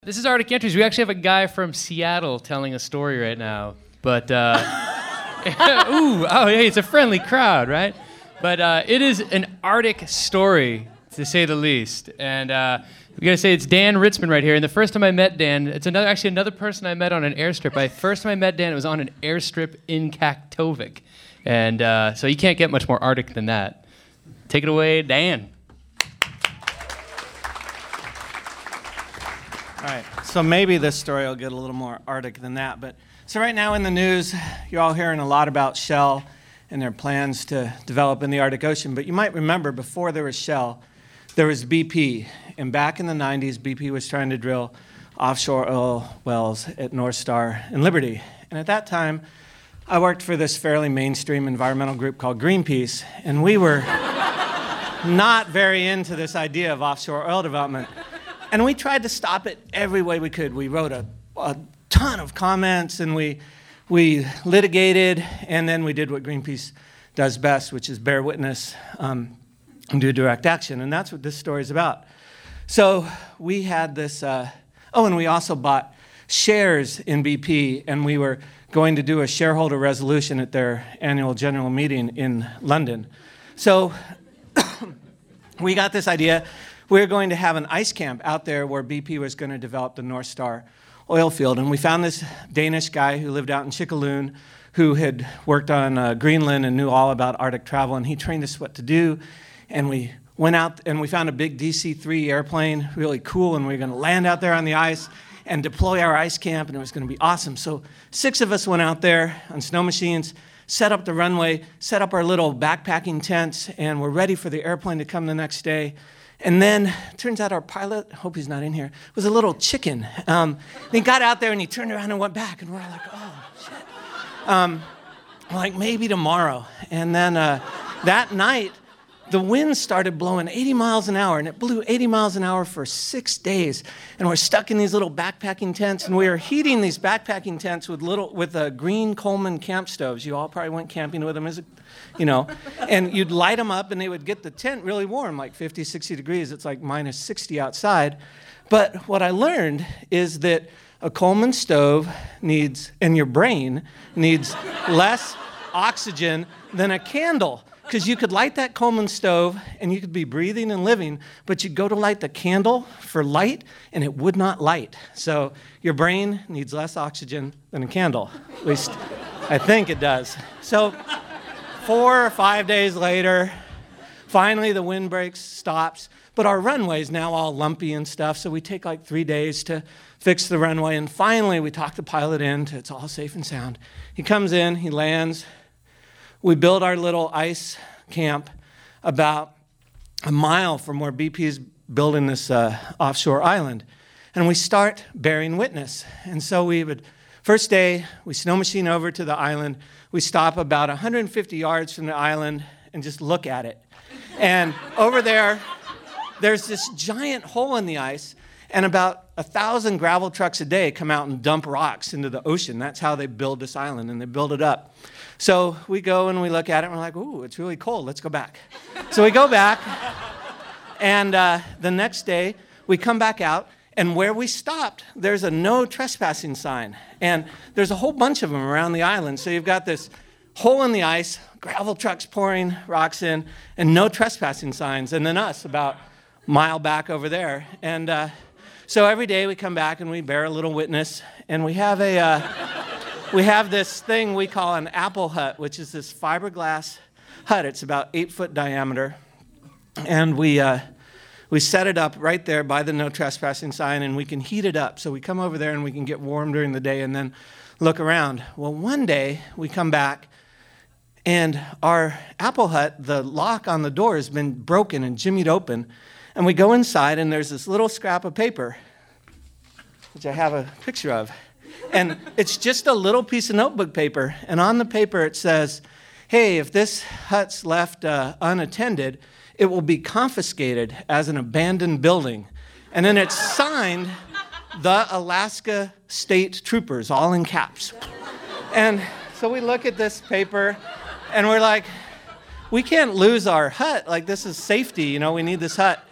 This is Arctic Entries. We actually have a guy from Seattle telling a story right now. But, it's a friendly crowd, right? But it is an Arctic story, to say the least. And we got to say it's Dan Ritzman right here. And the first time I met Dan, it's another person I met on an airstrip. First time I met Dan, it was on an airstrip in Kaktovik. And so you can't get much more Arctic than that. Take it away, Dan. All right, so maybe this story will get a little more Arctic than that. But so right now in the news, you're all hearing a lot about Shell and their plans to develop in the Arctic Ocean. But you might remember before there was Shell, there was BP. And back in the 90s, BP was trying to drill offshore oil wells at North Star and Liberty. And at that time, I worked for this fairly mainstream environmental group called Greenpeace. And we were not very into this idea of offshore oil development. And we tried to stop it every way we could. We wrote a ton of comments, and we litigated, and then we did what Greenpeace does best, which is bear witness and do direct action. And that's what this story is about. So we had this, and we also bought shares in BP, and we were going to do a shareholder resolution at their annual general meeting in London. So we got this idea. We were going to have an ice camp out there where BP was going to develop the North Star oil field. And we found this Danish guy who lived out in Chickalun who had worked on Greenland and knew all about Arctic travel. And he trained us what to do. And we went out and we found a big DC-3 airplane, really cool. And we were going to land out there on the ice and deploy our ice camp. And it was going to be awesome. So 6 of us went out there on snow machines, set up the runway, set up our little backpacking tents, and we're ready for the airplane to come the next day. And then it turns out our pilot, hope he's not in here, was a little chicken. He got out there and he turned around and went back. And we're like, oh, shit. Like, maybe tomorrow. And then that night, the wind started blowing 80 miles an hour. And it blew 80 miles an hour for 6 days. And we're stuck in these little backpacking tents. And we were heating these backpacking tents with green Coleman camp stoves. You all probably went camping with them and you'd light them up and they would get the tent really warm, like 50, 60 degrees. It's like minus 60 outside. But what I learned is that a Coleman stove and your brain needs less oxygen than a candle. Because you could light that Coleman stove and you could be breathing and living, but you'd go to light the candle for light and it would not light. So your brain needs less oxygen than a candle. At least I think it does. So 4 or 5 days later, finally the wind breaks, stops, but our runway's now all lumpy and stuff, so we take like 3 days to fix the runway, and finally we talk the pilot into it's all safe and sound. He comes in, he lands. We build our little ice camp about a mile from where BP is building this offshore island. And we start bearing witness. And so first day, we snow machine over to the island. We stop about 150 yards from the island and just look at it. And over there's this giant hole in the ice, and about 1,000 gravel trucks a day come out and dump rocks into the ocean. That's how they build this island, and they build it up. So we go and we look at it, and we're like, ooh, it's really cold. Let's go back. So we go back, and the next day, we come back out, and where we stopped, there's a no trespassing sign. And there's a whole bunch of them around the island. So you've got this hole in the ice, gravel trucks pouring rocks in, and no trespassing signs, and then us about a mile back over there. And so every day we come back and we bear a little witness, and we have this thing we call an apple hut, which is this fiberglass hut. It's about 8 foot diameter. And we set it up right there by the no trespassing sign, and we can heat it up. So we come over there and we can get warm during the day and then look around. Well, one day we come back, and our apple hut, the lock on the door has been broken and jimmied open. And we go inside, and there's this little scrap of paper, which I have a picture of. And it's just a little piece of notebook paper. And on the paper it says, hey, if this hut's left unattended, it will be confiscated as an abandoned building. And then it's signed, the Alaska State Troopers, all in caps. And so we look at this paper, and we're like, we can't lose our hut. Like, this is safety, we need this hut.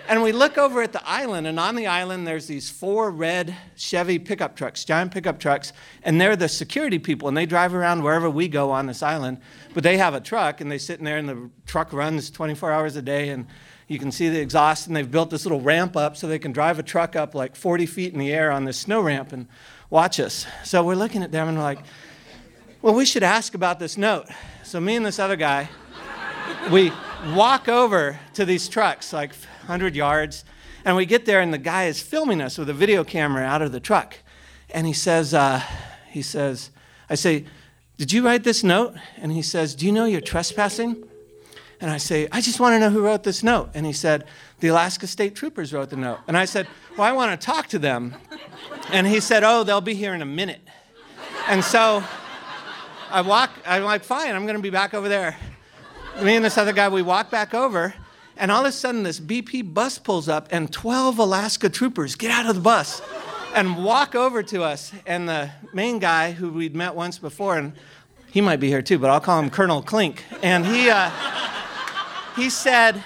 And we look over at the island, and on the island there's these 4 red Chevy pickup trucks, giant pickup trucks, and they're the security people, and they drive around wherever we go on this island. But they have a truck, and they sit in there, and the truck runs 24 hours a day, and you can see the exhaust, and they've built this little ramp up so they can drive a truck up like 40 feet in the air on this snow ramp and watch us. So we're looking at them, and we're like, well, we should ask about this note. So me and this other guy, we walk over to these trucks, like 100 yards, and we get there, and the guy is filming us with a video camera out of the truck. And he says, I say, did you write this note? And he says, do you know you're trespassing? And I say, I just want to know who wrote this note. And he said, the Alaska State Troopers wrote the note. And I said, well, I want to talk to them. And he said, oh, they'll be here in a minute. And so I'm like, fine, I'm going to be back over there. Me and this other guy, we walk back over, and all of a sudden this BP bus pulls up, and 12 Alaska troopers get out of the bus and walk over to us. And the main guy, who we'd met once before, and he might be here too, but I'll call him Colonel Klink. And he said,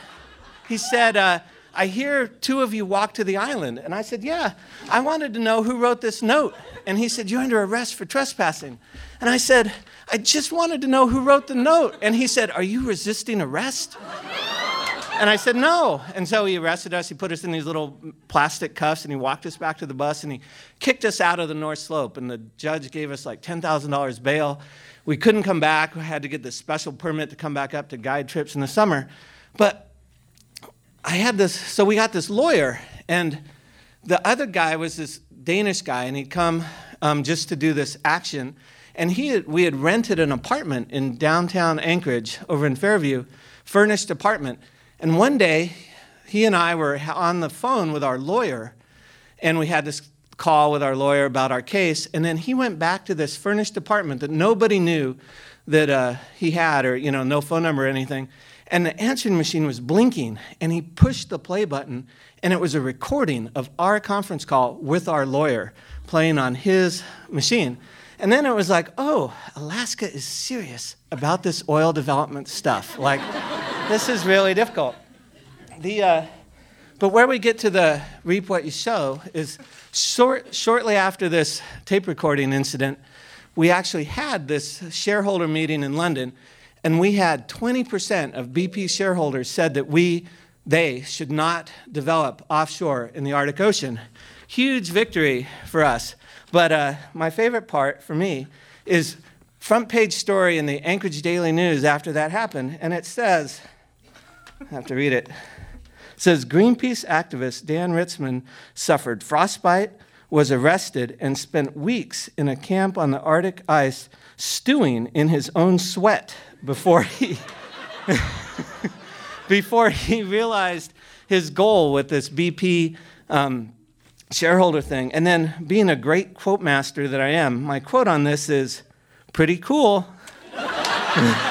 I hear 2 of you walk to the island. And I said, yeah, I wanted to know who wrote this note. And he said, you're under arrest for trespassing. And I said, I just wanted to know who wrote the note. And he said, are you resisting arrest? And I said, no. And so he arrested us. He put us in these little plastic cuffs, and he walked us back to the bus, and he kicked us out of the North Slope. And the judge gave us like $10,000 bail. We couldn't come back. We had to get this special permit to come back up to guide trips in the summer. But so we got this lawyer, and the other guy was this Danish guy, and he'd come just to do this action. And we had rented an apartment in downtown Anchorage over in Fairview, furnished apartment. And one day, he and I were on the phone with our lawyer, and we had this call with our lawyer about our case. And then he went back to this furnished apartment that nobody knew that he had, or no phone number or anything. And the answering machine was blinking, and he pushed the play button, and it was a recording of our conference call with our lawyer playing on his machine. And then it was like, oh, Alaska is serious about this oil development stuff. Like, this is really difficult. But where we get to the reap what you sow is shortly after this tape recording incident, we actually had this shareholder meeting in London, and we had 20% of BP shareholders said that they should not develop offshore in the Arctic Ocean. Huge victory for us. But my favorite part for me is front page story in the Anchorage Daily News after that happened, and it says, I have to read it. It says, Greenpeace activist Dan Ritzman suffered frostbite, was arrested, and spent weeks in a camp on the Arctic ice stewing in his own sweat before he realized his goal with this BP shareholder thing. And then, being a great quote master that I am, my quote on this is, pretty cool.